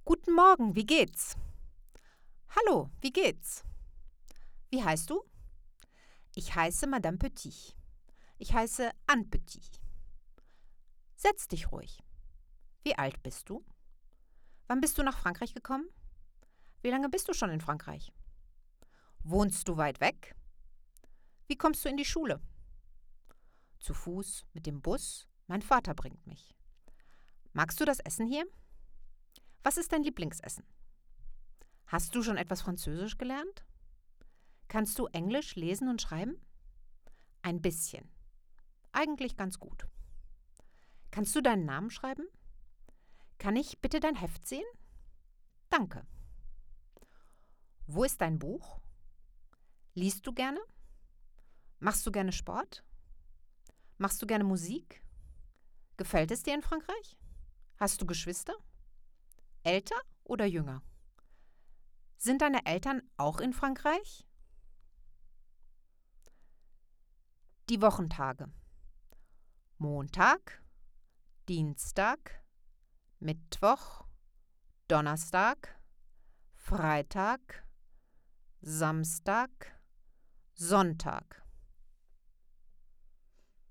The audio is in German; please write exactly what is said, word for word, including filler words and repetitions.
Guten Morgen, wie geht's? Hallo, wie geht's? Wie heißt du? Ich heiße Madame Petit. Ich heiße Anne Petit. Setz dich ruhig. Wie alt bist du? Wann bist du nach Frankreich gekommen? Wie lange bist du schon in Frankreich? Wohnst du weit weg? Wie kommst du in die Schule? Zu Fuß, mit dem Bus. Mein Vater bringt mich. Magst du das Essen hier? Was ist dein Lieblingsessen? Hast du schon etwas Französisch gelernt? Kannst du Englisch lesen und schreiben? Ein bisschen. Eigentlich ganz gut. Kannst du deinen Namen schreiben? Kann ich bitte dein Heft sehen? Danke. Wo ist dein Buch? Liest du gerne? Machst du gerne Sport? Machst du gerne Musik? Gefällt es dir in Frankreich? Hast du Geschwister? Älter oder jünger? Sind deine Eltern auch in Frankreich? Die Wochentage. Montag, Dienstag, Mittwoch, Donnerstag, Freitag, Samstag, Sonntag.